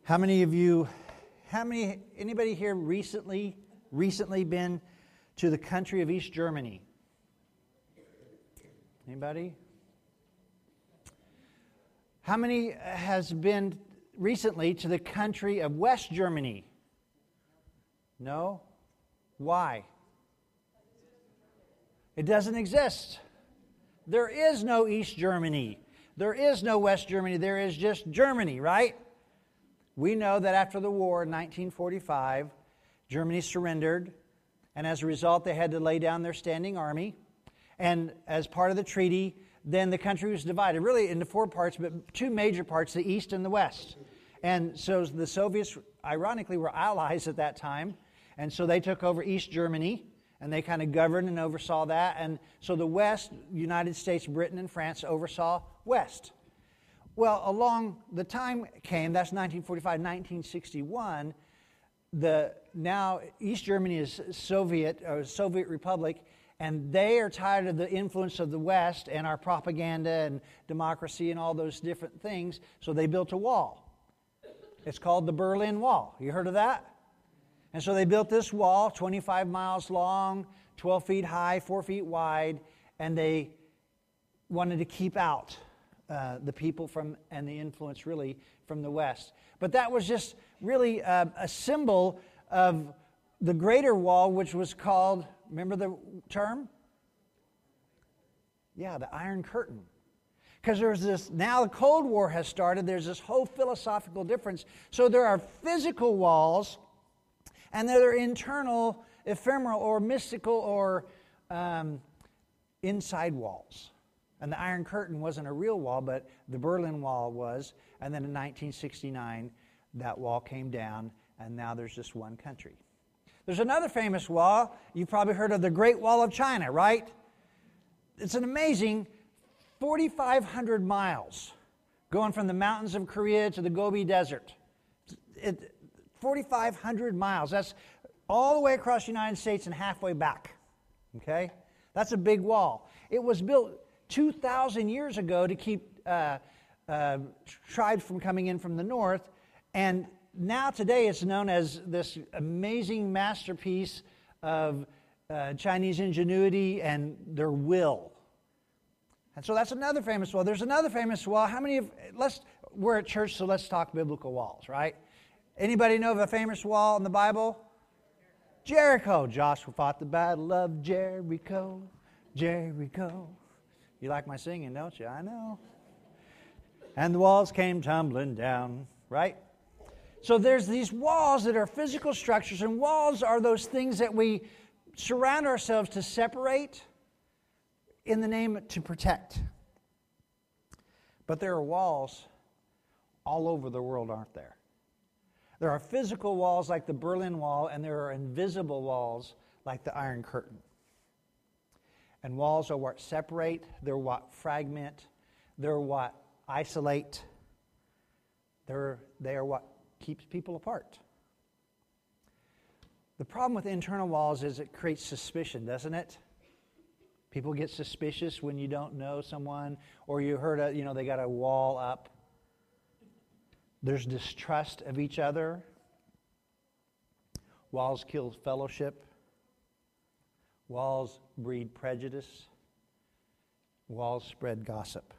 Anybody here recently been to the country of East Germany? Anybody? How many has been recently to the country of West Germany? No? Why? It doesn't exist. There is no East Germany. There is no West Germany. There is just Germany, right? We know that after the war in 1945, Germany surrendered, and as a result, they had to lay down their standing army. And as part of the treaty, then the country was divided, really into four parts, but two major parts, the East and the West. And so the Soviets, ironically, were allies at that time, and so they took over East Germany, and they kind of governed and oversaw that. And so the West, United States, Britain, and France oversaw West. Well, along the time came, that's 1945, 1961, now East Germany is Soviet Republic, and they are tired of the influence of the West and our propaganda and democracy and all those different things, so they built a wall. It's called the Berlin Wall. You heard of that? And so they built this wall, 25 miles long, 12 feet high, 4 feet wide, and they wanted to keep out the people and the influence really from the West. But that was just really a symbol of the greater wall, which was called, remember the term? Yeah, the Iron Curtain. Because there's this, now the Cold War has started, there's this whole philosophical difference. So there are physical walls, and there are internal, ephemeral, or mystical, or inside walls. And the Iron Curtain wasn't a real wall, but the Berlin Wall was. And then in 1969, that wall came down, and now there's just one country. There's another famous wall. You've probably heard of the Great Wall of China, right? It's an amazing 4,500 miles going from the mountains of Korea to the Gobi Desert. 4,500 miles. That's all the way across the United States and halfway back. Okay? That's a big wall. It was built 2,000 years ago to keep tribes from coming in from the north, and now today it's known as this amazing masterpiece of Chinese ingenuity and their will. And so that's another famous wall. There's another famous wall. We're at church, so let's talk biblical walls, right? Anybody know of a famous wall in the Bible? Jericho. Joshua fought the battle of Jericho. Jericho. You like my singing, don't you? I know. And the walls came tumbling down, right? So there's these walls that are physical structures, and walls are those things that we surround ourselves to separate in the name to protect. But there are walls all over the world, aren't there? There are physical walls like the Berlin Wall, and there are invisible walls like the Iron Curtain. And walls are what separate, they're what fragment, they're what isolate, they are what keeps people apart. The problem with internal walls is it creates suspicion, doesn't it? People get suspicious when you don't know someone, or you heard they got a wall up. There's distrust of each other. Walls kill fellowship. Walls breed prejudice. Walls spread gossip.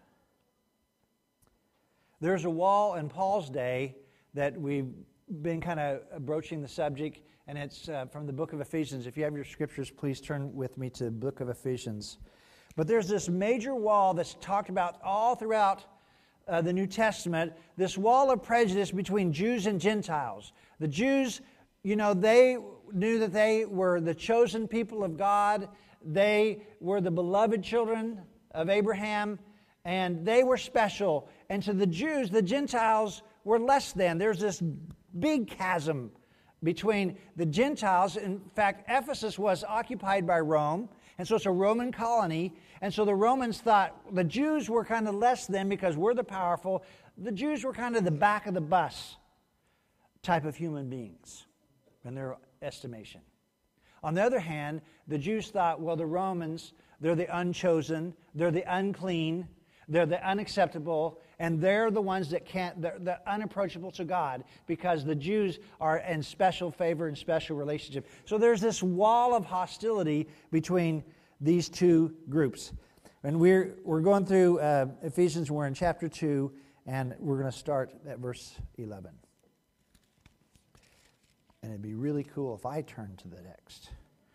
There's a wall in Paul's day that we've been kind of broaching the subject, and it's from the book of Ephesians. If you have your scriptures, please turn with me to the book of Ephesians. But there's this major wall that's talked about all throughout the New Testament, this wall of prejudice between Jews and Gentiles. The Jews, they knew that they were the chosen people of God. They were the beloved children of Abraham, and they were special. And to the Jews, the Gentiles were less than. There's this big chasm between the Gentiles. In fact, Ephesus was occupied by Rome, and so it's a Roman colony. And so the Romans thought the Jews were kind of less than because we're the powerful. The Jews were kind of the back of the bus type of human beings in their estimation. On the other hand, the Jews thought, well, the Romans, they're the unchosen, they're the unclean, they're the unacceptable, And they're the ones that they're unapproachable to God because the Jews are in special favor and special relationship. So there's this wall of hostility between these two groups. And we're going through Ephesians. We're in chapter 2, and we're going to start at verse 11. And it'd be really cool if I turned to the text.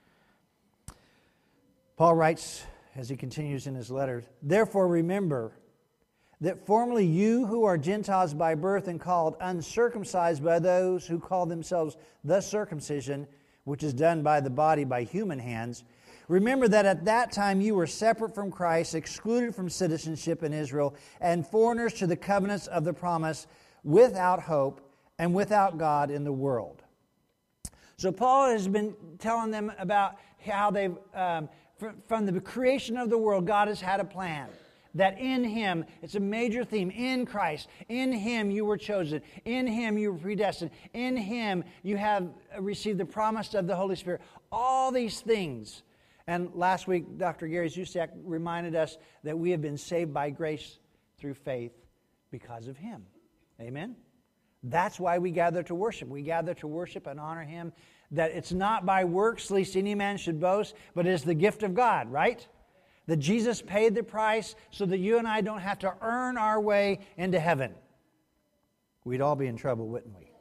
Paul writes, as he continues in his letter, "Therefore remember that formerly you who are Gentiles by birth and called uncircumcised by those who call themselves the circumcision, which is done by the body by human hands, remember that at that time you were separate from Christ, excluded from citizenship in Israel, and foreigners to the covenants of the promise, without hope and without God in the world." So Paul has been telling them about how they've, from the creation of the world, God has had a plan. That in Him, it's a major theme, in Christ, in Him you were chosen, in Him you were predestined, in Him you have received the promise of the Holy Spirit. All these things. And last week, Dr. Gary Zusiak reminded us that we have been saved by grace through faith because of Him. Amen? That's why we gather to worship. We gather to worship and honor Him. That it's not by works, lest any man should boast, but it is the gift of God, right? That Jesus paid the price so that you and I don't have to earn our way into heaven. We'd all be in trouble, wouldn't we?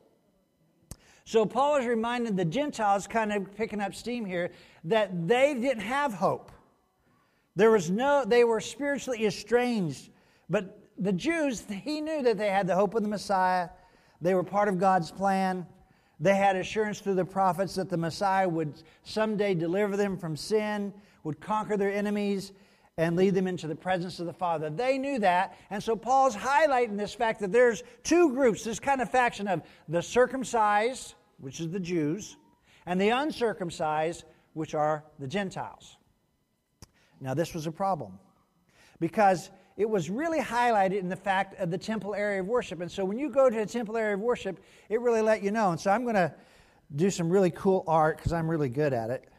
So Paul is reminding the Gentiles, kind of picking up steam here, that they didn't have hope. They were spiritually estranged. But the Jews, he knew that they had the hope of the Messiah. They were part of God's plan. They had assurance through the prophets that the Messiah would someday deliver them from sin, would conquer their enemies, and lead them into the presence of the Father. They knew that, and so Paul's highlighting this fact that there's two groups, this kind of faction of the circumcised, which is the Jews, and the uncircumcised, which are the Gentiles. Now this was a problem, because it was really highlighted in the fact of the temple area of worship. And so when you go to a temple area of worship, it really let you know. And so I'm going to do some really cool art because I'm really good at it.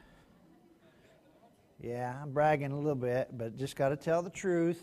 Yeah, I'm bragging a little bit, but just got to tell the truth.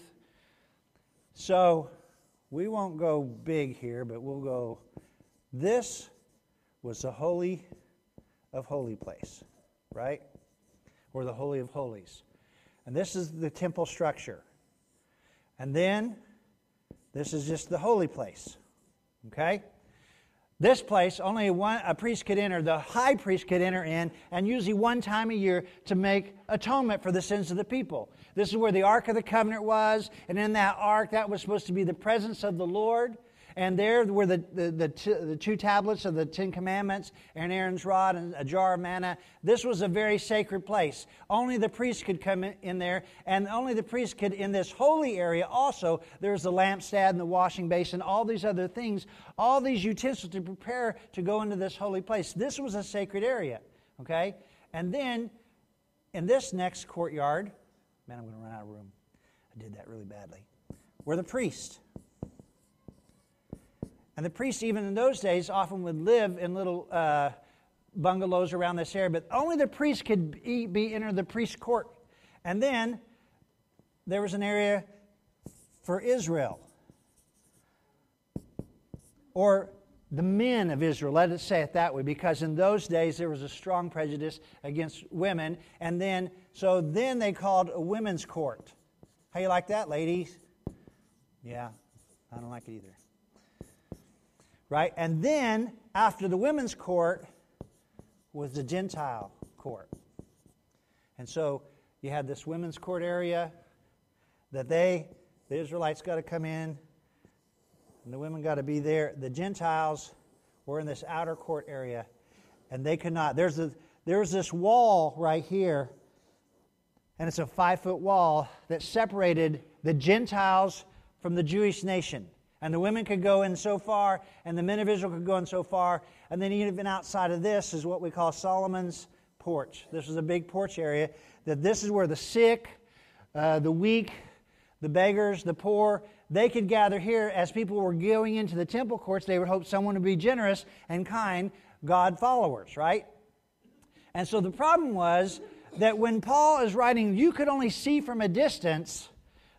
So we won't go big here, but we'll go, this was the Holy of Holy place, right? Or the Holy of Holies. And this is the temple structure. And then, this is just the holy place, okay? This place, only a priest could enter, the high priest could enter in, and usually one time a year to make atonement for the sins of the people. This is where the Ark of the Covenant was, and in that Ark, that was supposed to be the presence of the Lord. And there were the two tablets of the Ten Commandments, and Aaron's rod, and a jar of manna. This was a very sacred place. Only the priest could come in there, and only the priest could, in this holy area also, there's the lampstand and the washing basin, all these other things, all these utensils to prepare to go into this holy place. This was a sacred area, okay? And then, in this next courtyard, man, I'm going to run out of room. I did that really badly. Were the priests. And the priests, even in those days, often would live in little bungalows around this area, but only the priests could enter the priest's court. And then there was an area for Israel, or the men of Israel, let us say it that way, because in those days there was a strong prejudice against women, and then they called a women's court. How you like that, ladies? Yeah, I don't like it either. Right? And then, after the women's court, was the Gentile court. And so, you had this women's court area that the Israelites got to come in, and the women got to be there. The Gentiles were in this outer court area, and they could not. There's this wall right here, and it's a 5-foot wall that separated the Gentiles from the Jewish nation. And the women could go in so far, and the men of Israel could go in so far. And then even outside of this is what we call Solomon's porch. This was a big porch area. That this is where the sick, the weak, the beggars, the poor, they could gather here. As people were going into the temple courts, they would hope someone would be generous and kind, God followers, right? And so the problem was that when Paul is writing, you could only see from a distance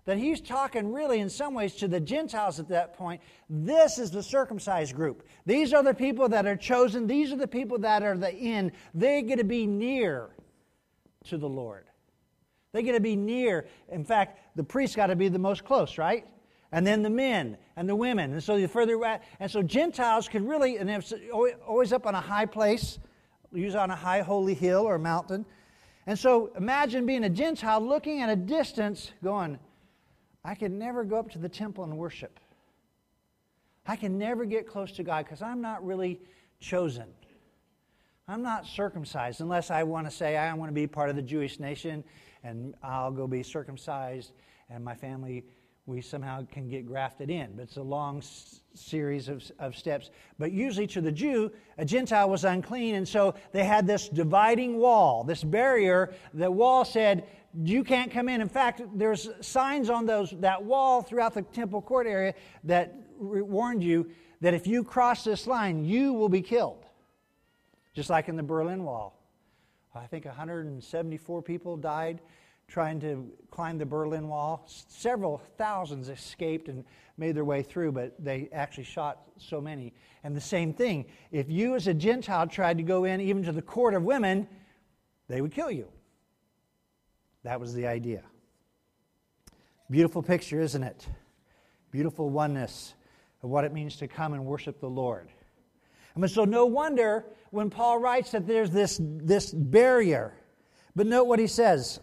that he's talking really in some ways to the Gentiles at that point. This is the circumcised group. These are the people that are chosen. These are the people that are the in. They're going to be near to the Lord. They're going to be near. In fact, the priests got to be the most close, right? And then the men and the women. And so the further, and so Gentiles could really, and it's always up on a high place, usually on a high holy hill or mountain. And so imagine being a Gentile looking at a distance going, I can never go up to the temple and worship. I can never get close to God because I'm not really chosen. I'm not circumcised unless I want to say I want to be part of the Jewish nation and I'll go be circumcised and my family, we somehow can get grafted in. But it's a long series of steps. But usually to the Jew, a Gentile was unclean, and so they had this dividing wall, this barrier. The wall said, you can't come in. In fact, there's signs on that wall throughout the temple court area that warned you that if you cross this line, you will be killed. Just like in the Berlin Wall. I think 174 people died trying to climb the Berlin Wall. Several thousands escaped and made their way through, but they actually shot so many. And the same thing, if you as a Gentile tried to go in even to the court of women, they would kill you. That was the idea. Beautiful picture, isn't it? Beautiful oneness of what it means to come and worship the Lord. So no wonder when Paul writes that there's this barrier. But note what he says.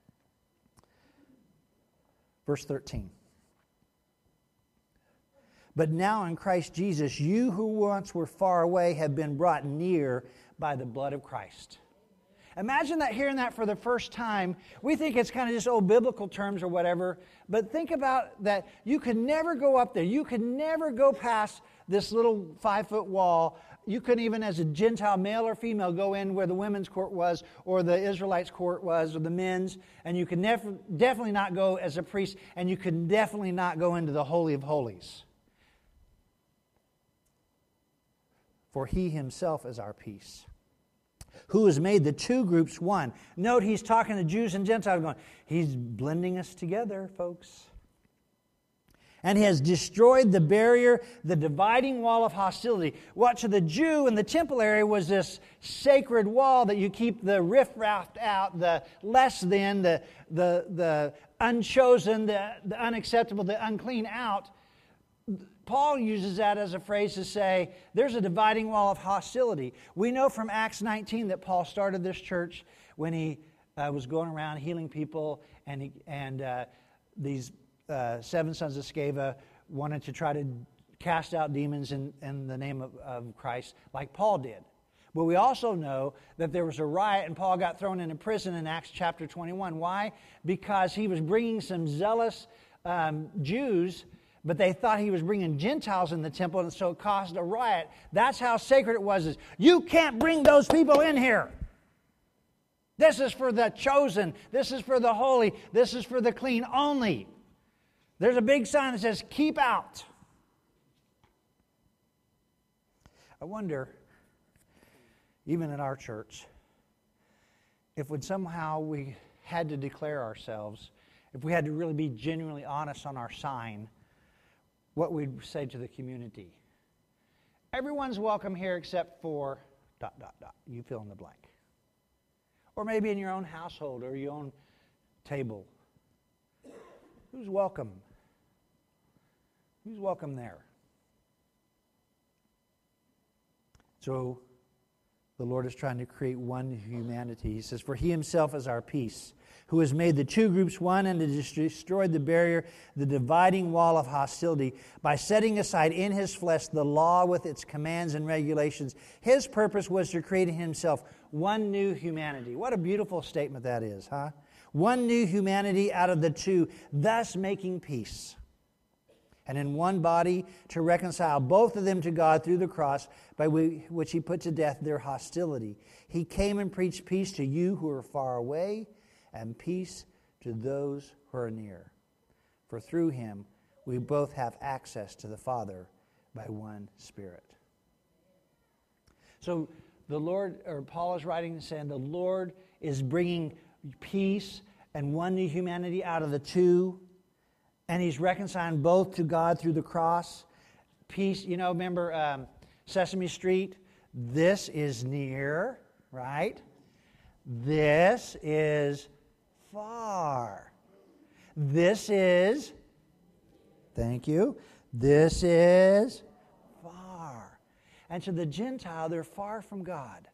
Verse 13. But now in Christ Jesus, you who once were far away have been brought near by the blood of Christ. Imagine that, hearing that for the first time. We think it's kind of just old biblical terms or whatever, but think about that. You could never go up there. You could never go past this little 5-foot wall. You couldn't even, as a Gentile, male or female, go in where the women's court was or the Israelites' court was or the men's, and you could definitely not go as a priest, and you could definitely not go into the Holy of Holies. For he himself is our peace, who has made the two groups one. Note, he's talking to Jews and Gentiles going, he's blending us together, folks. And he has destroyed the barrier, the dividing wall of hostility. What to the Jew in the temple area was this sacred wall that you keep the riffraff out, the less than, the unchosen, the unacceptable, the unclean out. Paul uses that as a phrase to say there's a dividing wall of hostility. We know from Acts 19 that Paul started this church when he was going around healing people, and these 7 sons of Sceva wanted to try to cast out demons in the name of Christ, like Paul did. But we also know that there was a riot and Paul got thrown into prison in Acts chapter 21. Why? Because he was bringing some zealous Jews, but they thought he was bringing Gentiles in the temple, and so it caused a riot. That's how sacred it was. Is you can't bring those people in here. This is for the chosen. This is for the holy. This is for the clean only. There's a big sign that says, keep out. I wonder, even in our church, if when somehow we had to declare ourselves, if we had to really be genuinely honest on our sign, what we'd say to the community. Everyone's welcome here except for ... You fill in the blank. Or maybe in your own household or your own table. Who's welcome? Who's welcome there? So the Lord is trying to create one humanity. He says, for he himself is our peace, who has made the two groups one and has destroyed the barrier, the dividing wall of hostility, by setting aside in his flesh the law with its commands and regulations. His purpose was to create in himself one new humanity. What a beautiful statement that is, huh? One new humanity out of the two, thus making peace. And in one body to reconcile both of them to God through the cross, by which he put to death their hostility. He came and preached peace to you who are far away, and peace to those who are near. For through him we both have access to the Father by one Spirit. So the Lord, or Paul is writing and saying, the Lord is bringing peace and one new humanity out of the two, And he's reconciling both to God through the cross. Peace, remember Sesame Street? This is near, right? This is far. This is, thank you, this is far. And to the Gentile, they're far from God.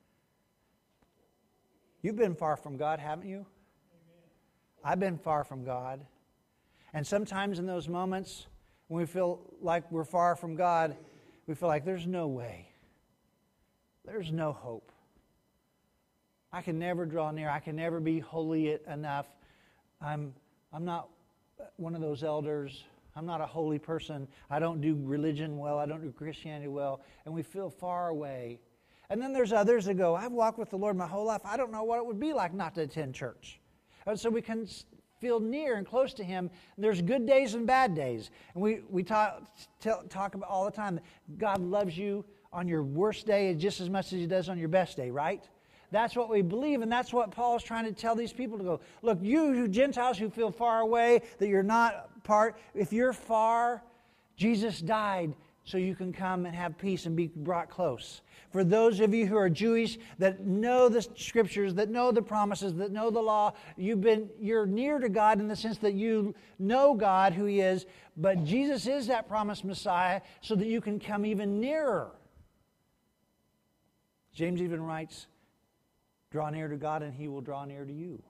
You've been far from God, haven't you? I've been far from God. And sometimes in those moments when we feel like we're far from God, we feel like there's no way. There's no hope. I can never draw near. I can never be holy enough. I'm not one of those elders. I'm not a holy person. I don't do religion well. I don't do Christianity well. And we feel far away. And then there's others that go, I've walked with the Lord my whole life. I don't know what it would be like not to attend church. And so we can feel near and close to Him. There's good days and bad days. And we talk about all the time that God loves you on your worst day just as much as He does on your best day, right? That's what we believe, and that's what Paul is trying to tell these people to go. Look, you Gentiles who feel far away, that you're not part, if you're far, Jesus died so you can come and have peace and be brought close. For those of you who are Jewish, that know the Scriptures, that know the promises, that know the law, you're near to God in the sense that you know God, who He is, but Jesus is that promised Messiah so that you can come even nearer. James even writes, draw near to God and He will draw near to you.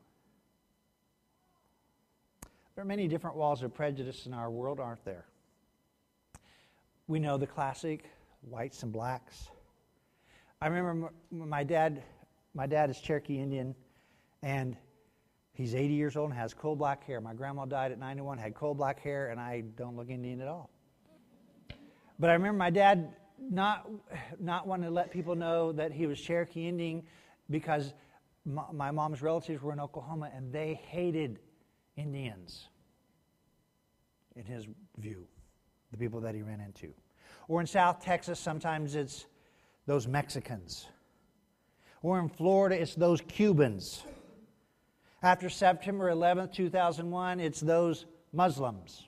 There are many different walls of prejudice in our world, aren't there? We know the classic, whites and blacks. I remember my dad is Cherokee Indian, and he's 80 years old and has coal black hair. My grandma died at 91, had coal black hair, and I don't look Indian at all. But I remember my dad not wanting to let people know that he was Cherokee Indian because my mom's relatives were in Oklahoma and they hated Indians, in his view, the people that he ran into. Or in South Texas, sometimes it's those Mexicans. Or in Florida, it's those Cubans. After September 11th, 2001, it's those Muslims.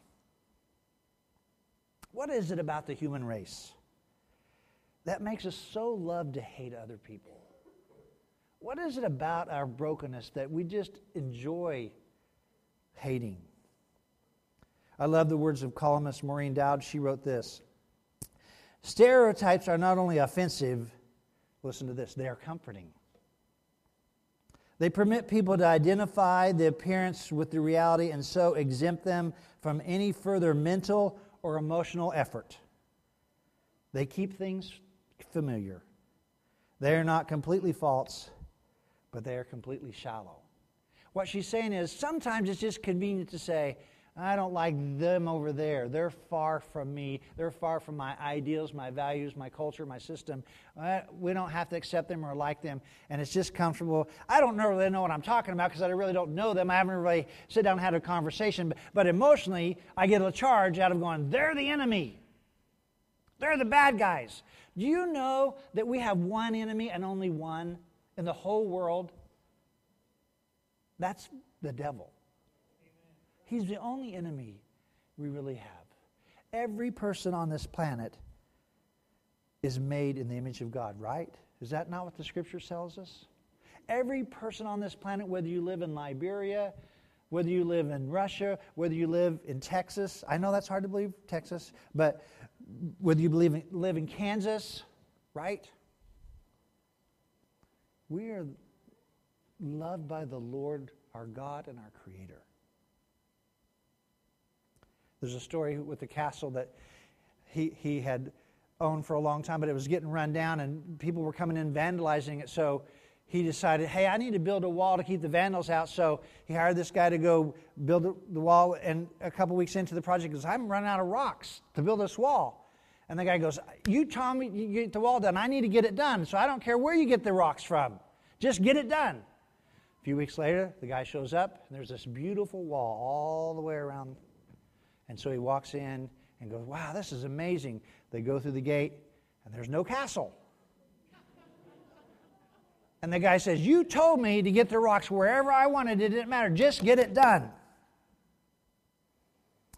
What is it about the human race that makes us so love to hate other people? What is it about our brokenness that we just enjoy hating? I love the words of columnist Maureen Dowd. She wrote this: stereotypes are not only offensive, listen to this, they are comforting. They permit people to identify the appearance with the reality and so exempt them from any further mental or emotional effort. They keep things familiar. They are not completely false, but they are completely shallow. What she's saying is sometimes it's just convenient to say, I don't like them over there. They're far from me. They're far from my ideals, my values, my culture, my system. We don't have to accept them or like them, and it's just comfortable. I don't really know what I'm talking about because I really don't know them. I haven't really sit down and had a conversation, but emotionally, I get a charge out of going, they're the enemy. They're the bad guys. Do you know that we have one enemy and only one in the whole world? That's the devil. He's the only enemy we really have. Every person on this planet is made in the image of God, right? Is that not what the Scripture tells us? Every person on this planet, whether you live in Liberia, whether you live in Russia, whether you live in Texas, I know that's hard to believe, Texas, but whether you live in Kansas, right? We are loved by the Lord, our God and our Creator. There's a story with the castle that he had owned for a long time, but it was getting run down and people were coming in vandalizing it. So he decided, hey, I need to build a wall to keep the vandals out. So he hired this guy to go build the wall. And a couple weeks into the project, he goes, I'm running out of rocks to build this wall. And the guy goes, you told me you get the wall done. I need to get it done. So I don't care where you get the rocks from. Just get it done. A few weeks later, the guy shows up, and there's this beautiful wall all the way around. And so he walks in and goes, wow, this is amazing. They go through the gate, and there's no castle. And the guy says, you told me to get the rocks wherever I wanted. It didn't matter. Just get it done.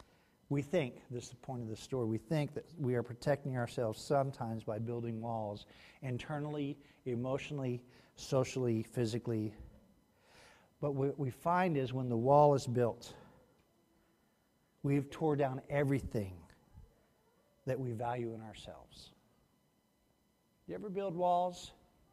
We think, this is the point of the story, we think that we are protecting ourselves sometimes by building walls internally, emotionally, socially, physically. But what we find is when the wall is built, we've tore down everything that we value in ourselves. You ever build walls?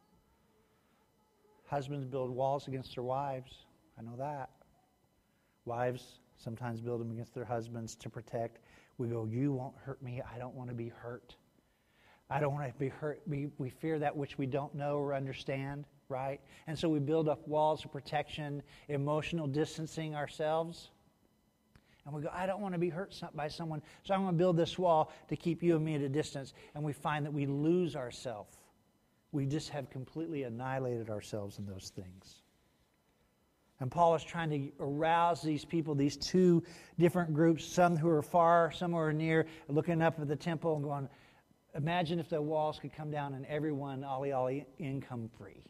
Husbands build walls against their wives. I know that. Wives sometimes build them against their husbands to protect. We go, you won't hurt me. I don't want to be hurt. I don't want to be hurt. We fear that which we don't know or understand, right? And so we build up walls of protection, emotional distancing ourselves. And we go, I don't want to be hurt by someone, so I'm going to build this wall to keep you and me at a distance. And we find that we lose ourselves. We just have completely annihilated ourselves in those things. And Paul is trying to arouse these people, these two different groups, some who are far, some who are near, looking up at the temple and going, imagine if the walls could come down and everyone, ollie, income free.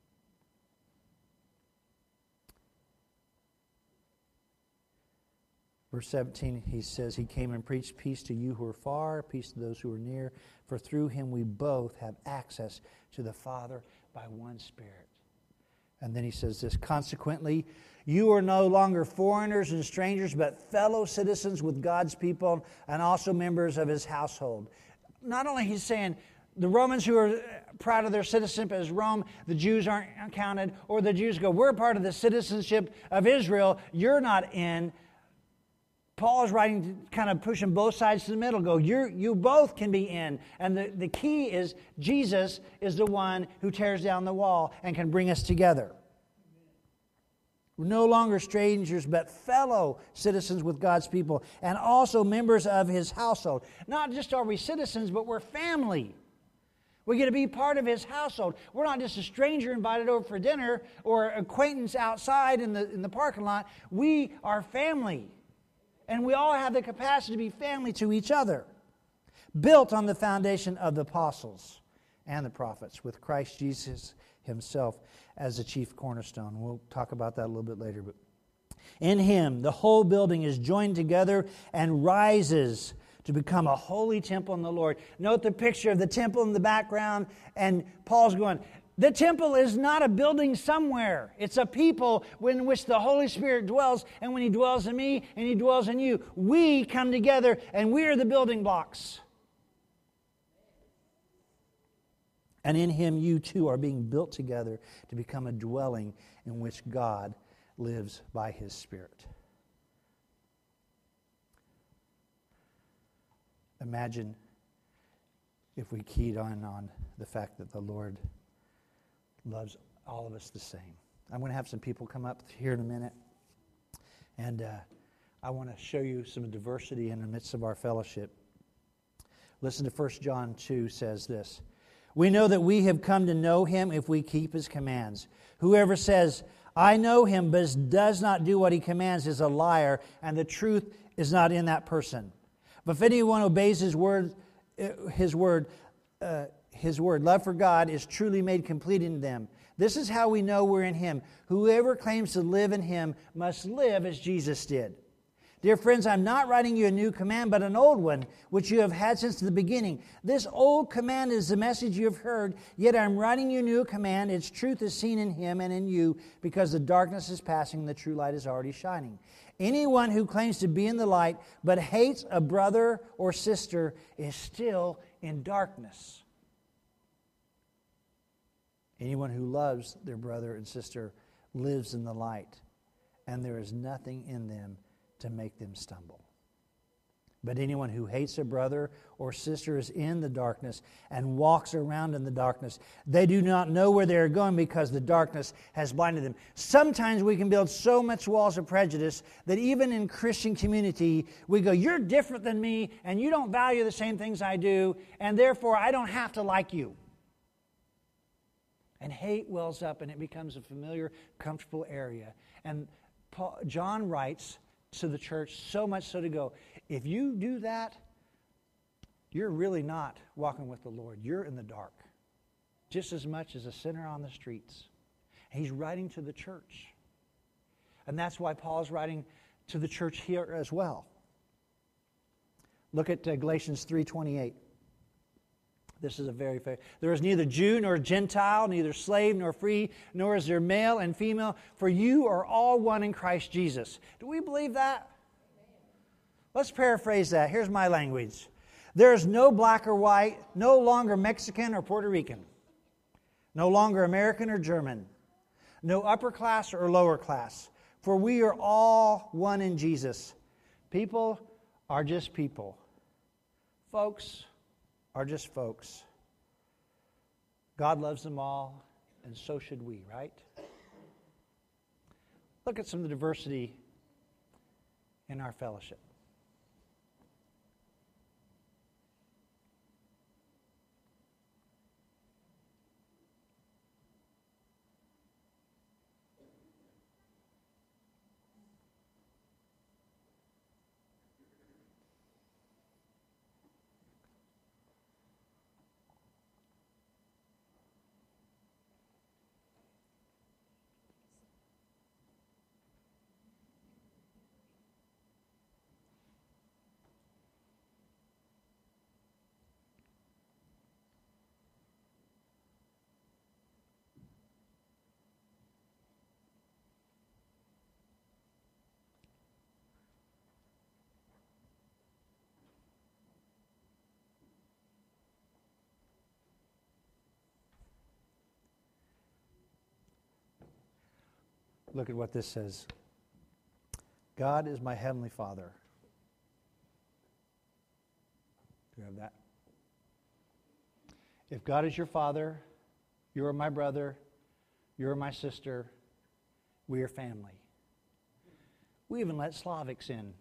Verse 17, he says, he came and preached peace to you who are far, peace to those who are near, for through him we both have access to the Father by one Spirit. And then he says this, consequently, you are no longer foreigners and strangers, but fellow citizens with God's people and also members of his household. Not only he's saying, the Romans who are proud of their citizenship as Rome, the Jews aren't counted, or the Jews go, we're part of the citizenship of Israel, you're not in. Paul is writing, kind of pushing both sides to the middle, go, you both can be in. And the key is Jesus is the one who tears down the wall and can bring us together. We're no longer strangers, but fellow citizens with God's people and also members of his household. Not just are we citizens, but we're family. We get to be part of his household. We're not just a stranger invited over for dinner or acquaintance outside in the parking lot. We are family. And we all have the capacity to be family to each other, built on the foundation of the apostles and the prophets, with Christ Jesus himself as the chief cornerstone. We'll talk about that a little bit later. But in him, the whole building is joined together and rises to become a holy temple in the Lord. Note the picture of the temple in the background, and Paul's going, the temple is not a building somewhere. It's a people in which the Holy Spirit dwells. And when he dwells in me and he dwells in you, we come together and we are the building blocks. And in him you too are being built together to become a dwelling in which God lives by his Spirit. Imagine if we keyed on the fact that the Lord loves all of us the same. I'm going to have some people come up here in a minute, and I want to show you some diversity in the midst of our fellowship. Listen to 1 John 2 says this, we know that we have come to know him if we keep his commands. Whoever says, I know him, but does not do what he commands is a liar, and the truth is not in that person. But if anyone obeys his word, love for God is truly made complete in them. This is how we know we're in him. Whoever claims to live in him must live as Jesus did. Dear friends, I'm not writing you a new command, but an old one, which you have had since the beginning. This old command is the message you have heard, yet I'm writing you a new command. Its truth is seen in him and in you, because the darkness is passing, the true light is already shining. Anyone who claims to be in the light, but hates a brother or sister, is still in darkness. Anyone who loves their brother and sister lives in the light, and there is nothing in them to make them stumble. But anyone who hates a brother or sister is in the darkness and walks around in the darkness. They do not know where they are going because the darkness has blinded them. Sometimes we can build so much walls of prejudice that even in Christian community, we go, you're different than me, and you don't value the same things I do, and therefore I don't have to like you. And hate wells up, and it becomes a familiar, comfortable area. And John writes to the church so much so to go, if you do that, you're really not walking with the Lord. You're in the dark, just as much as a sinner on the streets. And he's writing to the church. And that's why Paul's writing to the church here as well. Look at Galatians 3:28. This is a very fair. There is neither Jew nor Gentile, neither slave nor free, nor is there male and female, for you are all one in Christ Jesus. Do we believe that? Let's paraphrase that. Here's my language. There is no black or white, no longer Mexican or Puerto Rican, no longer American or German, no upper class or lower class, for we are all one in Jesus. People are just people. Folks are just folks. God loves them all, and so should we, right? Look at some of the diversity in our fellowship. Look at what this says. God is my heavenly Father. Do you have that? If God is your father, you are my brother, you are my sister, we are family. We even let Slavics in.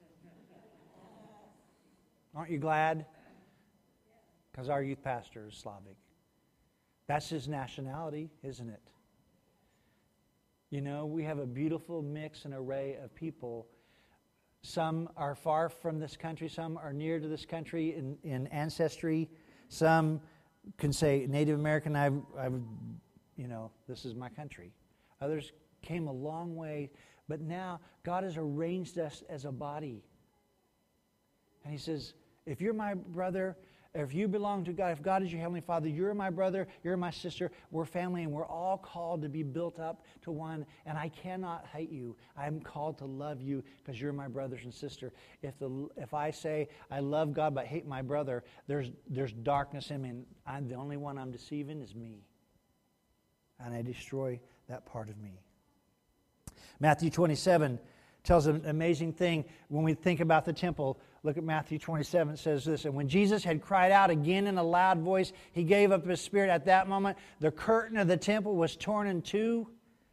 Aren't you glad? Because our youth pastor is Slavic. That's his nationality, isn't it? You know, we have a beautiful mix and array of people. Some are far from this country. Some are near to this country in ancestry. Some can say Native American, this is my country. Others came a long way. But now God has arranged us as a body. And He says, if you're my brother, if you belong to God, if God is your heavenly Father, you're my brother, you're my sister, we're family, and we're all called to be built up to one. And I cannot hate you. I'm called to love you because you're my brothers and sister. If I say I love God but hate my brother, there's darkness in me, and the only one I'm deceiving is me. And I destroy that part of me. Matthew 27 tells an amazing thing when we think about the temple. Look at Matthew 27. It says this, and when Jesus had cried out again in a loud voice, He gave up His spirit. At that moment, the curtain of the temple was torn in two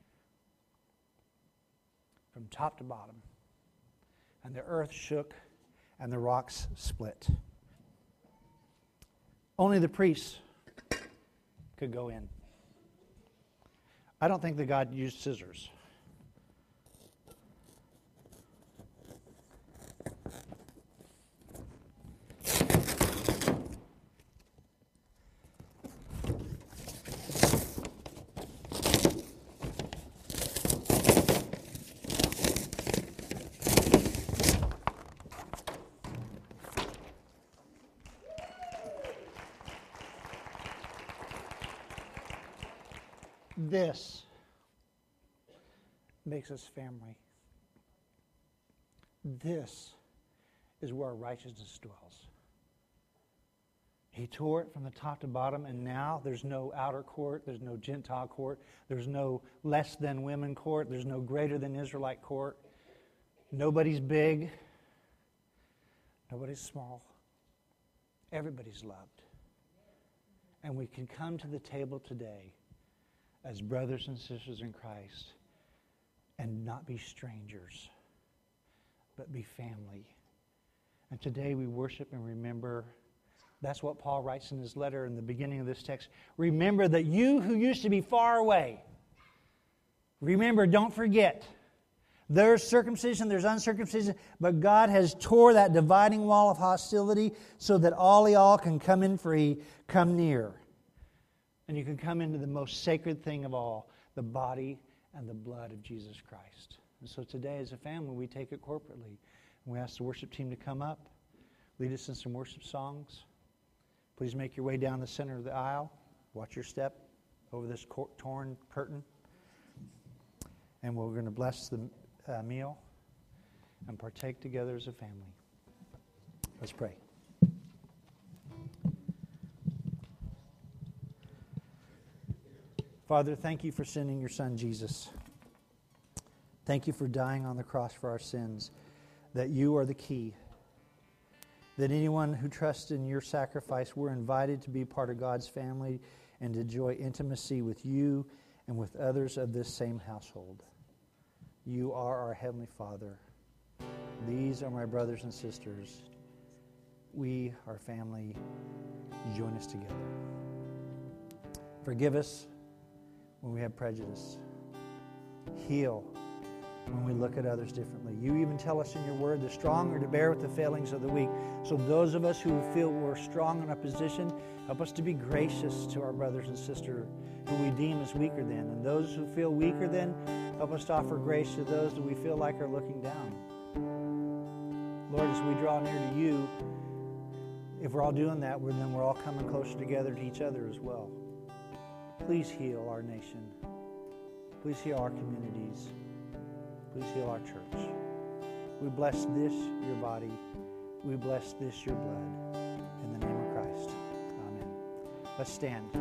from top to bottom. And the earth shook and the rocks split. Only the priests could go in. I don't think that God used scissors. This makes us family. This is where our righteousness dwells. He tore it from the top to bottom, and now there's no outer court, there's no Gentile court, there's no less than women court, there's no greater than Israelite court. Nobody's big, nobody's small. Everybody's loved. And we can come to the table today as brothers and sisters in Christ and not be strangers, but be family. And today we worship and remember. That's what Paul writes in his letter in the beginning of this text. Remember that you who used to be far away, remember, don't forget. There's circumcision, there's uncircumcision, but God has tore that dividing wall of hostility so that all y'all can come in free, come near. And you can come into the most sacred thing of all, the body and the blood of Jesus Christ. And so today as a family, we take it corporately. We ask the worship team to come up. lead us in some worship songs. Please make your way down the center of the aisle. Watch your step over this torn curtain. And we're going to bless the meal and partake together as a family. Let's pray. Father, thank you for sending your Son, Jesus. Thank you for dying on the cross for our sins, that you are the key, that anyone who trusts in your sacrifice, we're invited to be part of God's family and to enjoy intimacy with you and with others of this same household. You are our Heavenly Father. These are my brothers and sisters. We are family. Join us together. Forgive us when we have prejudice. Heal when we look at others differently. You even tell us in your word, the strong are to bear with the failings of the weak. So those of us who feel we're strong in our position, help us to be gracious to our brothers and sisters who we deem as weaker than. And those who feel weaker than, help us to offer grace to those that we feel like are looking down. Lord, as we draw near to you, if we're all doing that, then we're all coming closer together to each other as well. Please heal our nation. Please heal our communities. Please heal our church. We bless this, your body. We bless this, your blood. In the name of Christ. Amen. Let's stand.